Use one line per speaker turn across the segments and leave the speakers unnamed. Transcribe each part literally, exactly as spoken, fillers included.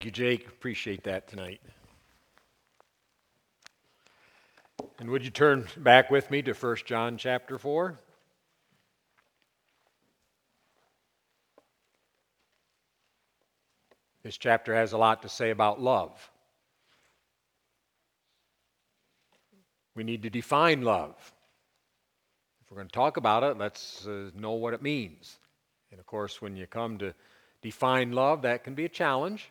you, Jake. Appreciate that tonight. And would you turn back with me to First John chapter four? This chapter has a lot to say about love. We need to define love. If we're going to talk about it, let's uh, know what it means. And of course, when you come to define love, that can be a challenge.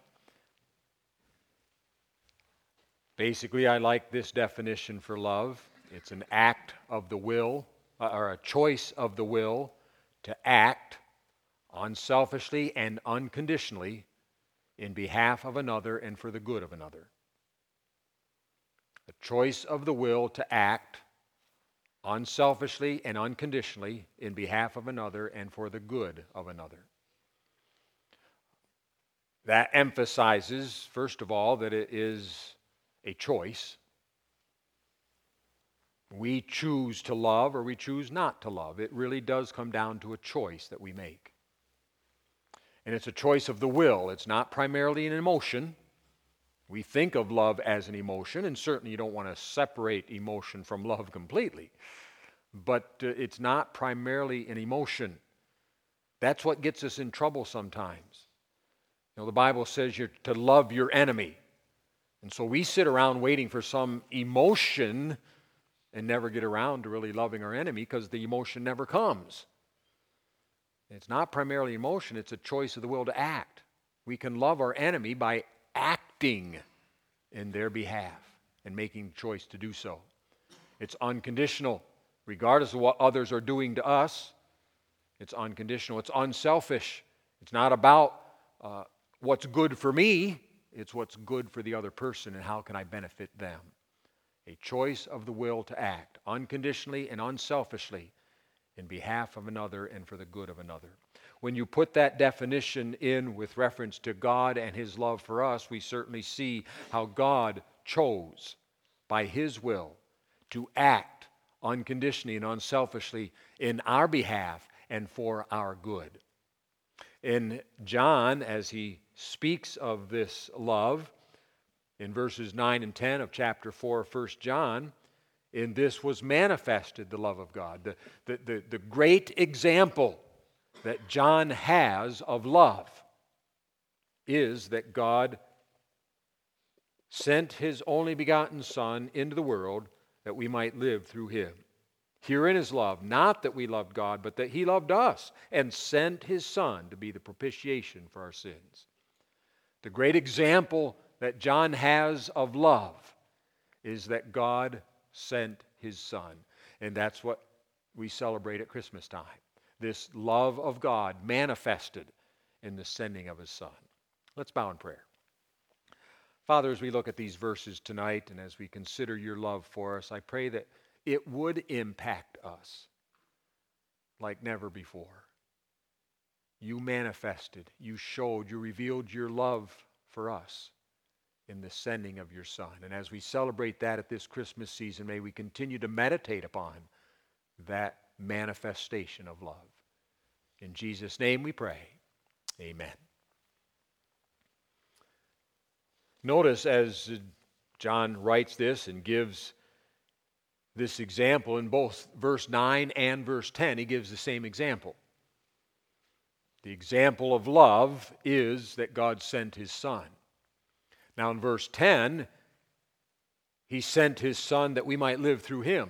Basically, I like this definition for love. It's an act of the will, uh, or a choice of the will to act unselfishly and unconditionally in behalf of another and for the good of another. The choice of the will to act unselfishly and unconditionally in behalf of another and for the good of another. That emphasizes, first of all, that it is a choice. We choose to love or we choose not to love. It really does come down to a choice that we make. And it's a choice of the will. It's not primarily an emotion. We think of love as an emotion, and certainly you don't want to separate emotion from love completely. But uh, it's not primarily an emotion. That's what gets us in trouble sometimes. You know, the Bible says you're to love your enemy. And so we sit around waiting for some emotion and never get around to really loving our enemy because the emotion never comes. It's not primarily emotion, it's a choice of the will to act. We can love our enemy by acting in their behalf and making the choice to do so. It's unconditional, regardless of what others are doing to us. It's unconditional, it's unselfish. It's not about uh, what's good for me. It's what's good for the other person and how can I benefit them. A choice of the will to act unconditionally and unselfishly in behalf of another and for the good of another. When you put that definition in with reference to God and His love for us, we certainly see how God chose by His will to act unconditionally and unselfishly in our behalf and for our good. In John, as he speaks of this love, in verses nine and ten of chapter four of First John, in this was manifested the love of God. The, the, the, the great example that John has of love is that God sent His only begotten Son into the world that we might live through Him. Herein is love, not that we loved God, but that He loved us and sent His Son to be the propitiation for our sins. The great example that John has of love is that God sent His Son. And that's what we celebrate at Christmas time. This love of God manifested in the sending of His Son. Let's bow in prayer. Father, as we look at these verses tonight and as we consider Your love for us, I pray that it would impact us like never before. You manifested, You showed, You revealed Your love for us in the sending of Your Son. And as we celebrate that at this Christmas season, may we continue to meditate upon that manifestation of love. In Jesus' name we pray. Amen. Notice as John writes this and gives this example in both verse nine and verse ten, he gives the same example. The example of love is that God sent His Son. Now in verse ten, He sent His Son that we might live through Him.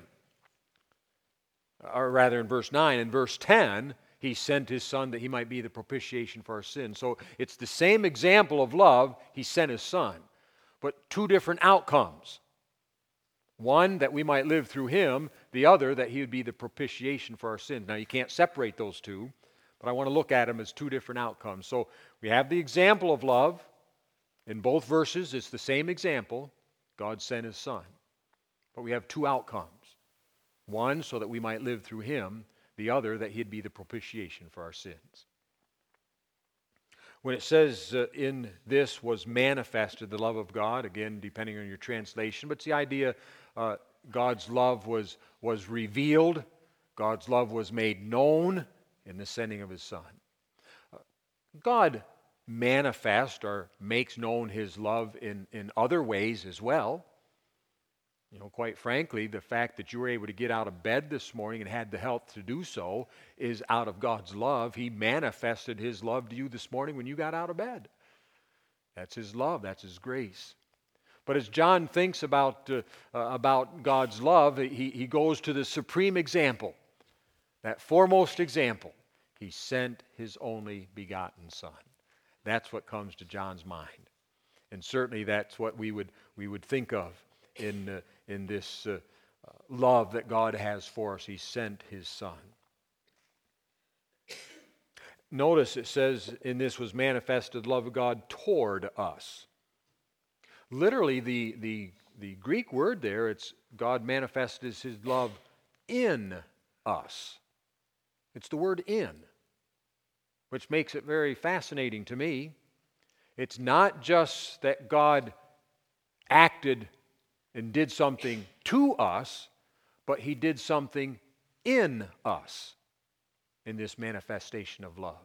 Or rather in verse nine, in verse ten, He sent His Son that He might be the propitiation for our sins. So it's the same example of love. He sent His Son, but two different outcomes. One, that we might live through Him. The other, that He would be the propitiation for our sins. Now, you can't separate those two, but I want to look at them as two different outcomes. So we have the example of love. In both verses, it's the same example. God sent His Son. But we have two outcomes. One, so that we might live through Him. The other, that He'd be the propitiation for our sins. When it says uh, in this was manifested the love of God, again, depending on your translation, but it's the idea uh, God's love was, was revealed, God's love was made known in the sending of His Son. Uh, God manifests or makes known his love in, in other ways as well. You know, quite frankly, the fact that you were able to get out of bed this morning and had the health to do so is out of God's love. He manifested his love to you this morning when you got out of bed. That's his love. That's his grace. But as John thinks about, uh, uh, about God's love, he, he goes to the supreme example, that foremost example. He sent his only begotten Son. That's what comes to John's mind. And certainly that's what we would, we would think of in, uh, in this uh, uh, love that God has for us. He sent his Son. Notice it says in this was manifested the love of God toward us. Literally, the, the, the Greek word there, it's God manifested his love in us. It's the word in, which makes it very fascinating to me. It's not just that God acted and did something to us, but he did something in us in this manifestation of love.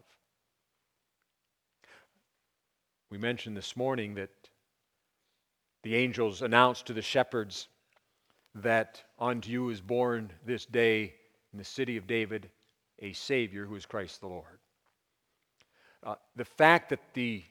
We mentioned this morning that the angels announced to the shepherds that unto you is born this day in the city of David a Savior who is Christ the Lord. Uh, the fact that the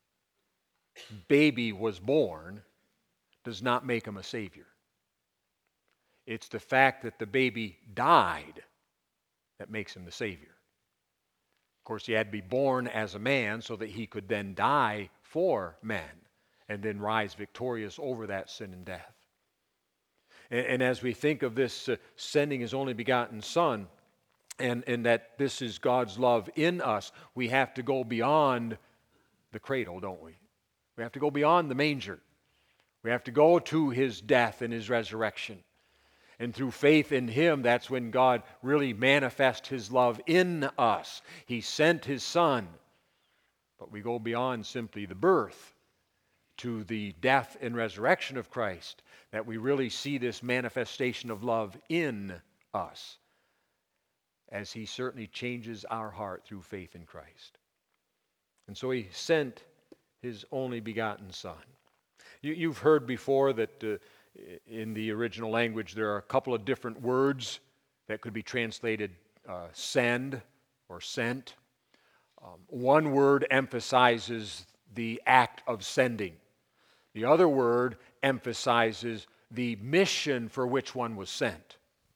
baby was born does not make him a Savior. It's the fact that the baby died that makes him the Savior. Of course, he had to be born as a man so that he could then die for men and then rise victorious over that sin and death. And, and as we think of this uh, sending his only begotten Son, and, and that this is God's love in us, we have to go beyond the cradle, don't we? We have to go beyond the manger. We have to go to his death and his resurrection. And through faith in him, that's when God really manifests his love in us. He sent his Son. But we go beyond simply the birth to the death and resurrection of Christ, that we really see this manifestation of love in us, as he certainly changes our heart through faith in Christ. And so he sent his only begotten Son. You, you've heard before that uh, in the original language there are a couple of different words that could be translated uh, send or sent. Um, one word emphasizes the act of sending. The other word emphasizes the mission for which one was sent.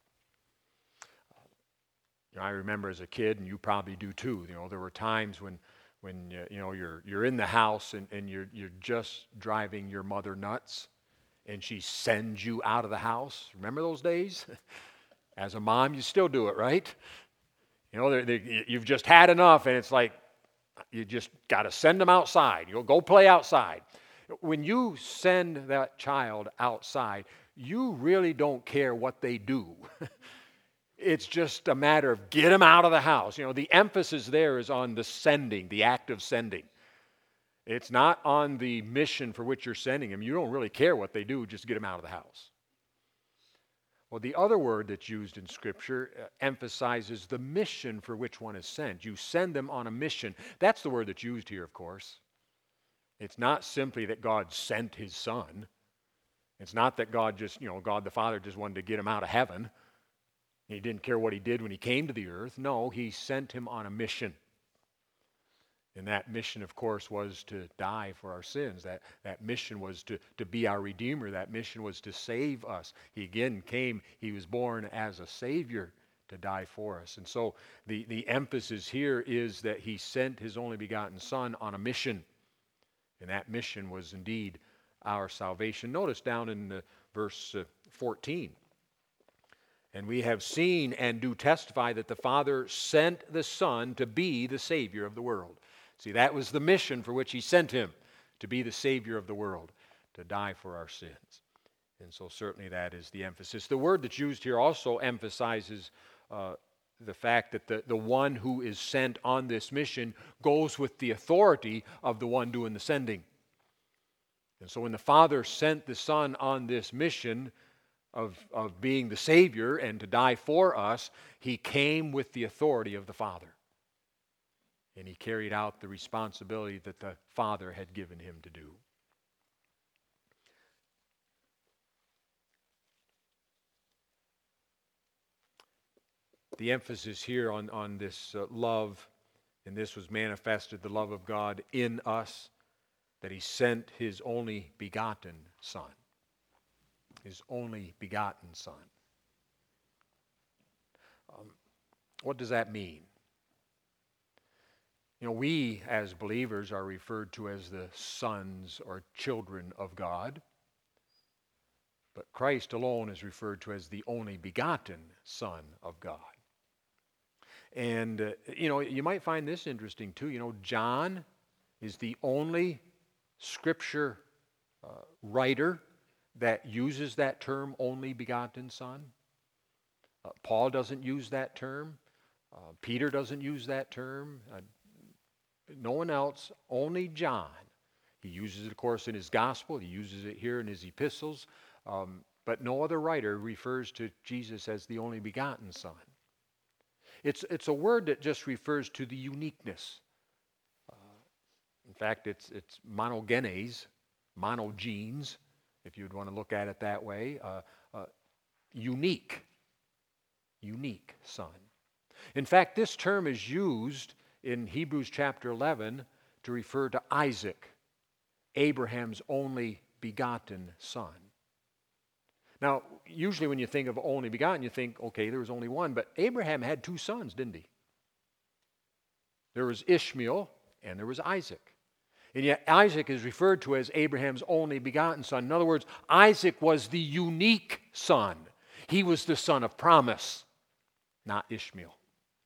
You know, I remember as a kid, and you probably do too, you know, there were times when when uh, you know you're you're in the house and, and you're you're just driving your mother nuts, and she sends you out of the house. Remember those days? As a mom, you still do it, right? You know, they're, they're, you've just had enough, and it's like you just got to send them outside. You'll go play outside. When you send that child outside, you really don't care what they do. It's just a matter of get them out of the house. You know, the emphasis there is on the sending, the act of sending. It's not on the mission for which you're sending them. You don't really care what they do, just get them out of the house. Well, the other word that's used in Scripture uh, emphasizes the mission for which one is sent. You send them on a mission. That's the word that's used here, of course. It's not simply that God sent his Son. It's not that God just, you know, God the Father just wanted to get him out of heaven. He didn't care what he did when he came to the earth. No, he sent him on a mission. And that mission, of course, was to die for our sins. That, that mission was to, to be our Redeemer. That mission was to save us. He again came, he was born as a Savior to die for us. And so the, the emphasis here is that he sent his only begotten Son on a mission. And that mission was indeed our salvation. Notice down in the verse uh, fourteen. And we have seen and do testify that the Father sent the Son to be the Savior of the world. See, that was the mission for which he sent him, to be the Savior of the world, to die for our sins. And so certainly that is the emphasis. The word that's used here also emphasizes uh, the fact that the, the one who is sent on this mission goes with the authority of the one doing the sending. And so when the Father sent the Son on this mission of, of being the Savior and to die for us, he came with the authority of the Father. And he carried out the responsibility that the Father had given him to do. The emphasis here on, on this uh, love, and this was manifested, the love of God in us, that he sent his only begotten Son. His only begotten Son. Um, what does that mean? You know, we as believers are referred to as the sons or children of God. But Christ alone is referred to as the only begotten Son of God. And, uh, you know, you might find this interesting too. You know, John is the only Scripture uh, writer that uses that term, only begotten Son. Uh, Paul doesn't use that term. Uh, Peter doesn't use that term. Uh, no one else, only John. He uses it, of course, in his gospel. He uses it here in his epistles. Um, but no other writer refers to Jesus as the only begotten Son. It's, it's a word that just refers to the uniqueness. Uh, in fact, it's, it's monogenes, monogenes, if you'd want to look at it that way. Uh, uh, unique, unique Son. In fact, this term is used in Hebrews chapter eleven to refer to Isaac, Abraham's only begotten son. Now, usually when you think of only begotten, you think, okay, there was only one, but Abraham had two sons, didn't he? There was Ishmael and there was Isaac. And yet Isaac is referred to as Abraham's only begotten son. In other words, Isaac was the unique son. He was the son of promise, not Ishmael.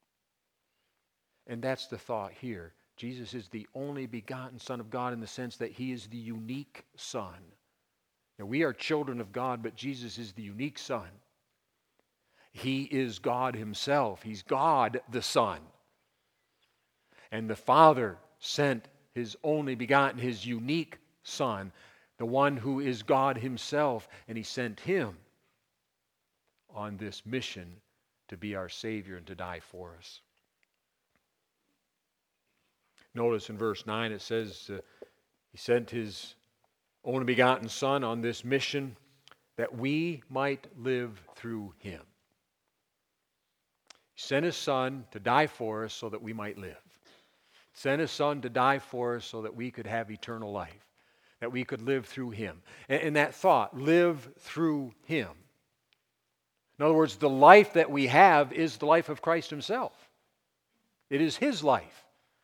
And that's the thought here. Jesus is the only begotten Son of God in the sense that he is the unique Son. Now, we are children of God, but Jesus is the unique Son. He is God himself. He's God the Son. And the Father sent his only begotten, his unique Son, the one who is God himself, and he sent him on this mission to be our Savior and to die for us. Notice in verse nine it says, uh, he sent his only begotten Son on this mission that we might live through him. He sent his Son to die for us so that we might live. He sent his Son to die for us so that we could have eternal life, that we could live through him. And, and that thought, live through him. In other words, the life that we have is the life of Christ himself. It is his life.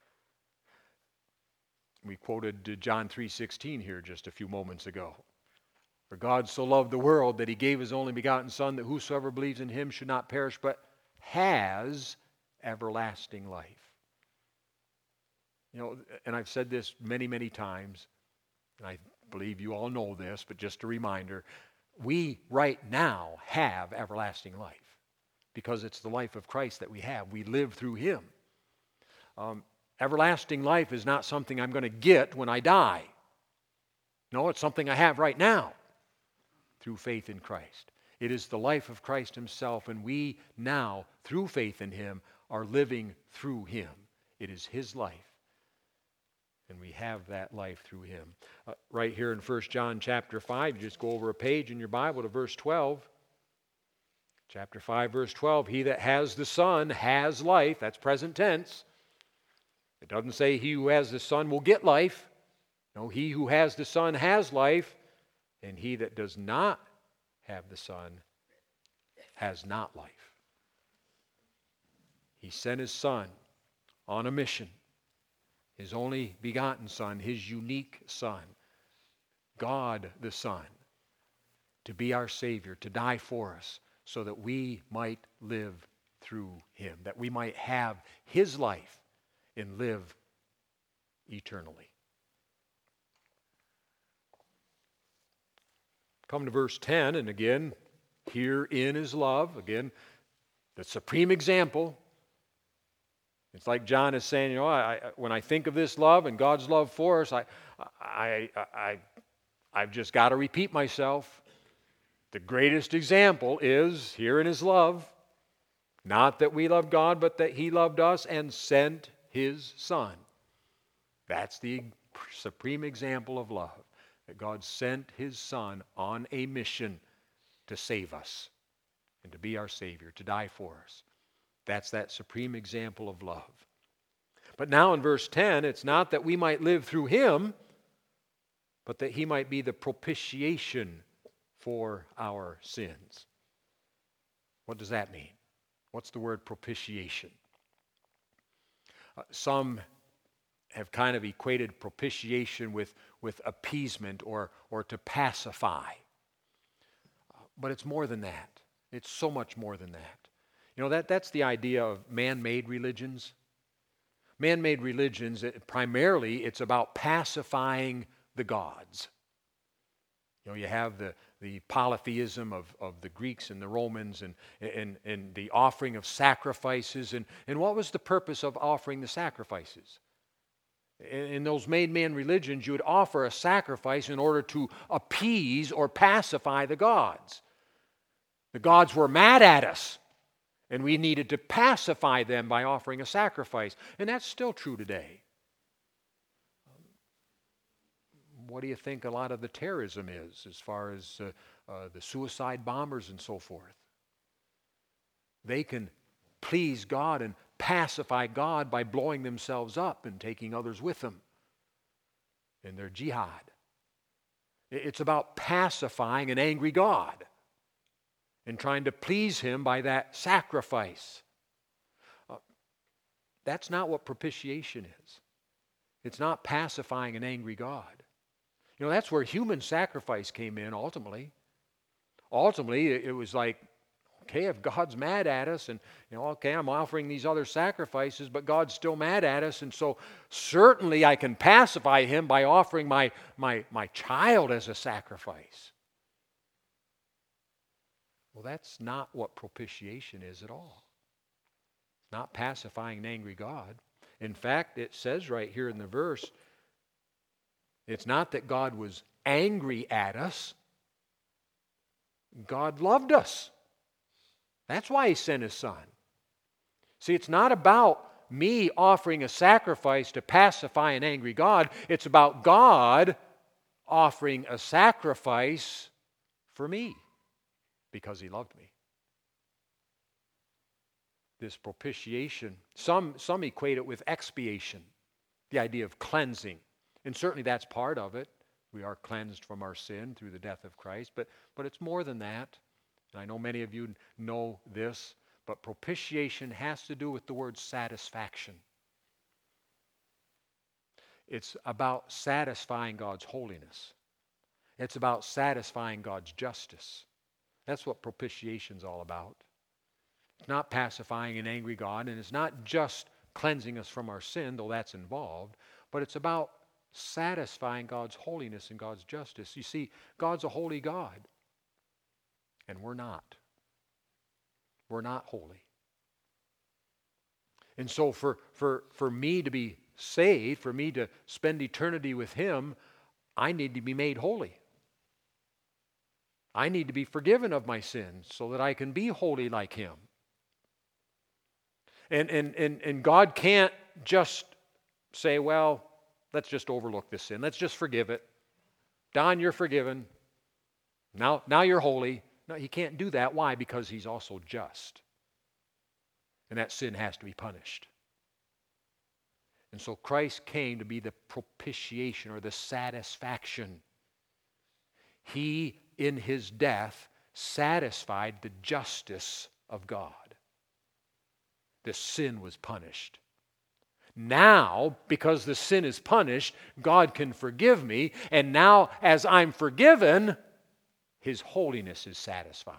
We quoted John three sixteen here just a few moments ago. For God so loved the world that he gave his only begotten Son, that whosoever believes in him should not perish, but has everlasting life. You know, and I've said this many, many times, and I believe you all know this, but just a reminder, we right now have everlasting life because it's the life of Christ that we have. We live through him. Um, Everlasting life is not something I'm going to get when I die. No, it's something I have right now through faith in Christ. It is the life of Christ himself, and we now, through faith in him, are living through him. It is his life, and we have that life through him. Uh, right here in First John chapter five, you just go over a page in your Bible to verse twelve. Chapter five, verse twelve, he that has the Son has life. That's present tense. It doesn't say he who has the Son will get life. No, he who has the Son has life, and he that does not have the Son has not life. He sent his Son on a mission, his only begotten Son, his unique Son, God the Son, to be our Savior, to die for us, so that we might live through him, that we might have his life and live eternally. Come to verse ten, and again, herein is love. Again, the supreme example. It's like John is saying, you know, I, I, when I think of this love and God's love for us, I, I, I, I, I've just got to repeat myself. The greatest example is herein is love. Not that we love God, but that he loved us and sent His Son. That's the supreme example of love, that God sent His Son on a mission to save us and to be our Savior, to die for us. That's that supreme example of love. But now in verse ten, it's not that we might live through Him, but that He might be the propitiation for our sins. What does that mean? What's the word propitiation? Uh, some have kind of equated propitiation with, with appeasement or, or to pacify. Uh, but it's more than that. It's so much more than that. You know, that, that's the idea of man-made religions. Man-made religions, it, primarily, it's about pacifying the gods. You know, you have the, the polytheism of, of the Greeks and the Romans and, and, and the offering of sacrifices. And, and what was the purpose of offering the sacrifices? In, in those made-man religions, you would offer a sacrifice in order to appease or pacify the gods. The gods were mad at us, and we needed to pacify them by offering a sacrifice. And that's still true today. What do you think a lot of the terrorism is as far as uh, uh, the suicide bombers and so forth? They can please God and pacify God by blowing themselves up and taking others with them in their jihad. It's about pacifying an angry God and trying to please Him by that sacrifice. Uh, that's not what propitiation is. It's not pacifying an angry God. You know, that's where human sacrifice came in ultimately. Ultimately, it was like, okay, if God's mad at us and, you know, okay, I'm offering these other sacrifices, but God's still mad at us, and so certainly I can pacify Him by offering my, my, my child as a sacrifice. Well, that's not what propitiation is at all. It's not pacifying an angry God. In fact, it says right here in the verse, it's not that God was angry at us. God loved us. That's why He sent His Son. See, it's not about me offering a sacrifice to pacify an angry God. It's about God offering a sacrifice for me because He loved me. This propitiation, some, some equate it with expiation, the idea of cleansing. And certainly that's part of it. We are cleansed from our sin through the death of Christ. But, but it's more than that. And I know many of you know this. But propitiation has to do with the word satisfaction. It's about satisfying God's holiness. It's about satisfying God's justice. That's what propitiation is all about. It's not pacifying an angry God. And it's not just cleansing us from our sin, though that's involved. But it's about satisfying God's holiness and God's justice. You see, God's a holy God, and we're not. We're not holy. And so for, for, for me to be saved, for me to spend eternity with Him, I need to be made holy. I need to be forgiven of my sins so that I can be holy like Him. And, and, and, and God can't just say, well, let's just overlook this sin. Let's just forgive it. Don, you're forgiven. Now, now you're holy. No, He can't do that. Why? Because He's also just. And that sin has to be punished. And so Christ came to be the propitiation or the satisfaction. He, in His death, satisfied the justice of God. The sin was punished. Now, because the sin is punished, God can forgive me. And now, as I'm forgiven, His holiness is satisfied.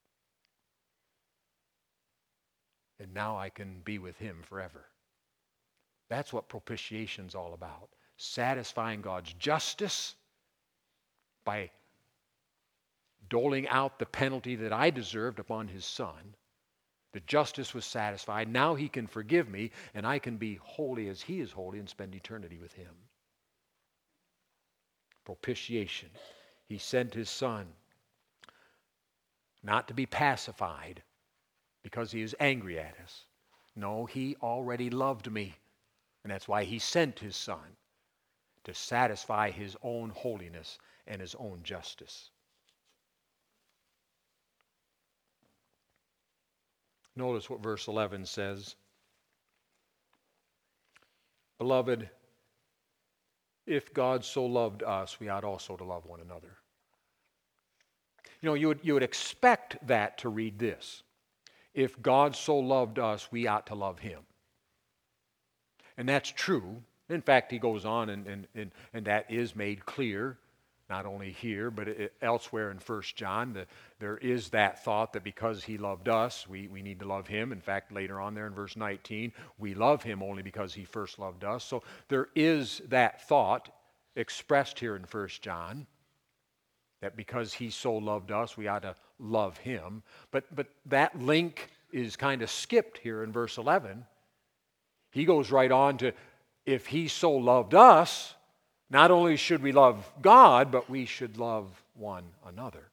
And now I can be with Him forever. That's what propitiation's all about. Satisfying God's justice by doling out the penalty that I deserved upon His Son. The justice was satisfied. Now He can forgive me, and I can be holy as He is holy and spend eternity with Him. Propitiation. He sent His Son not to be pacified because He is angry at us. No, He already loved me And that's why he sent his Son, to satisfy his own holiness and his own justice. Notice what verse eleven says. Beloved, if God so loved us, we ought also to love one another. You know, you would, you would expect that to read this. If God so loved us, we ought to love him. And that's true. In fact, he goes on, and, and, and, and that is made clear, not only here, but it, elsewhere in First John. The, there is that thought that because he loved us, we, we need to love him. In fact, later on there in verse nineteen, we love him only because he first loved us. So there is that thought expressed here in First John, that because he so loved us, we ought to love him. But, but that link is kind of skipped here in verse eleven. He goes right on to, if he so loved us, not only should we love God, but we should love one another.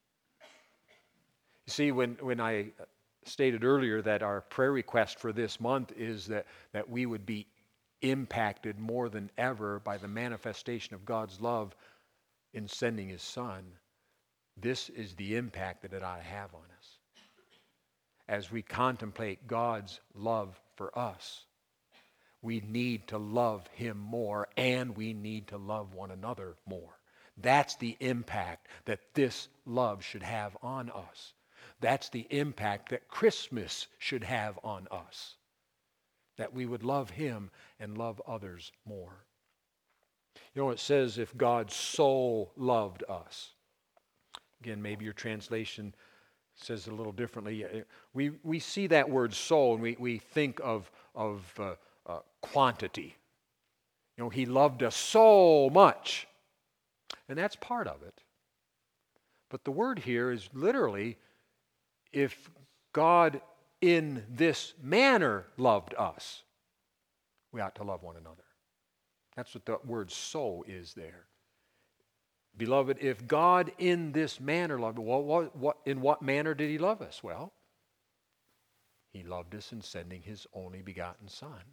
You see, when, when I stated earlier that our prayer request for this month is that, that we would be impacted more than ever by the manifestation of God's love in sending his Son, this is the impact that it ought to have on us. As we contemplate God's love for us, we need to love him more, and we need to love one another more. That's the impact that this love should have on us. That's the impact that Christmas should have on us. That we would love him and love others more. You know, it says, if God so loved us. Again, maybe your translation says it a little differently. We, we see that word so, and we, we think of, of uh, Uh, quantity. You know, he loved us so much. And that's part of it. But the word here is literally, if God in this manner loved us, we ought to love one another. That's what the word so is there. Beloved, if God in this manner loved us, well, what, what, in what manner did he love us? Well, he loved us in sending his only begotten Son.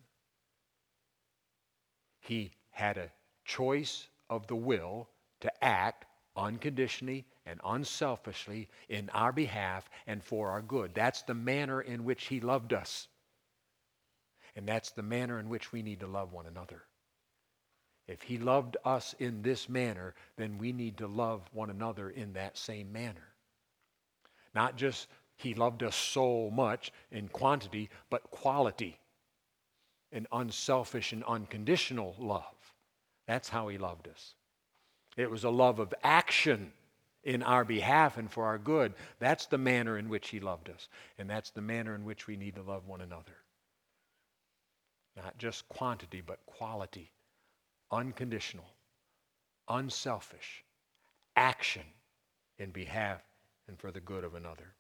He had a choice of the will to act unconditionally and unselfishly in our behalf and for our good. That's the manner in which he loved us. And that's the manner in which we need to love one another. If he loved us in this manner, then we need to love one another in that same manner. Not just he loved us so much in quantity, but quality. An unselfish and unconditional love. That's how he loved us. It was a love of action in our behalf and for our good. That's the manner in which he loved us. And that's the manner in which we need to love one another. Not just quantity, but quality. Unconditional. Unselfish. Action in behalf and for the good of another.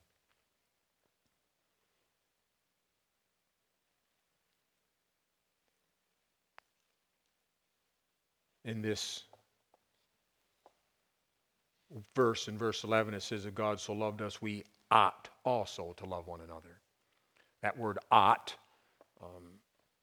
In this verse, in verse eleven, it says, if God so loved us, we ought also to love one another. That word ought, um,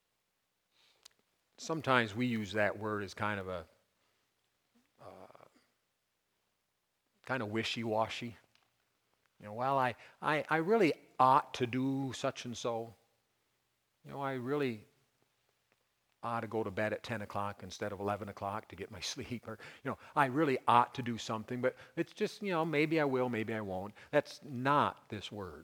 sometimes we use that word as kind of a, uh, kind of wishy-washy. You know, well, I, I, I really ought to do such and so. You know, I really ought to go to bed at ten o'clock instead of eleven o'clock to get my sleep. Or, you know, I really ought to do something, but it's just, you know, maybe I will, maybe I won't. That's not this word.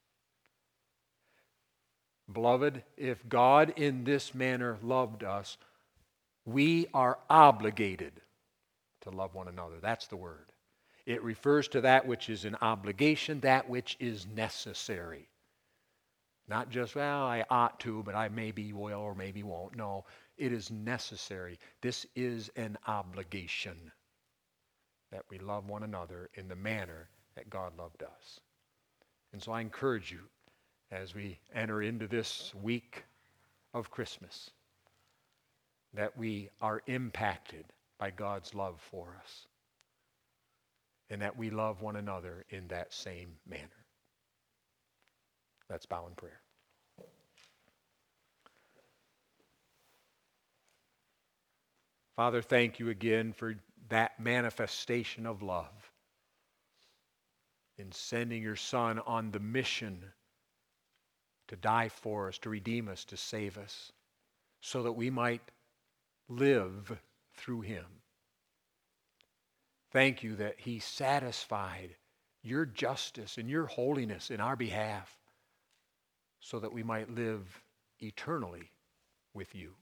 Beloved, if God in this manner loved us, we are obligated to love one another. That's the word. It refers to that which is an obligation, that which is necessary. Not just, well, I ought to, but I maybe will or maybe won't. No, it is necessary. This is an obligation that we love one another in the manner that God loved us. And so I encourage you as we enter into this week of Christmas that we are impacted by God's love for us and that we love one another in that same manner. Let's bow in prayer. Father, thank you again for that manifestation of love in sending your Son on the mission to die for us, to redeem us, to save us, so that we might live through him. Thank you that he satisfied your justice and your holiness in our behalf so that we might live eternally with you.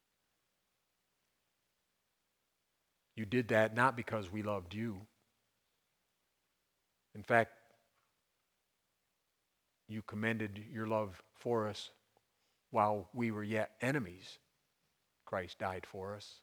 You did that not because we loved you. In fact, you commended your love for us while we were yet enemies. Christ died for us.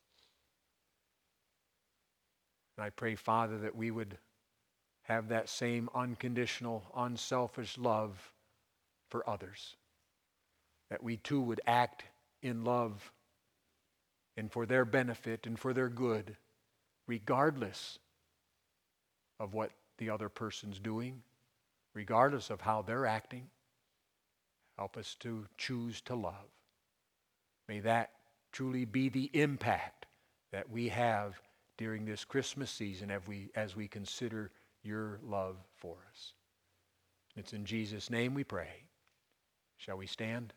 And I pray, Father, that we would have that same unconditional, unselfish love for others. That we too would act in love and for their benefit and for their good, regardless of what the other person's doing, regardless of how they're acting. Help us to choose to love. May that truly be the impact that we have during this Christmas season as we, as we consider your love for us. It's in Jesus' name we pray. Shall we stand?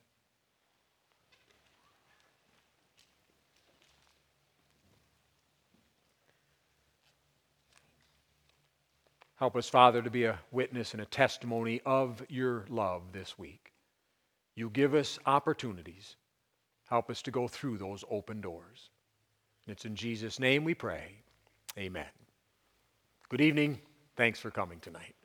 Help us, Father, to be a witness and a testimony of your love this week. You give us opportunities. Help us to go through those open doors. It's in Jesus' name we pray. Amen. Good evening. Thanks for coming tonight.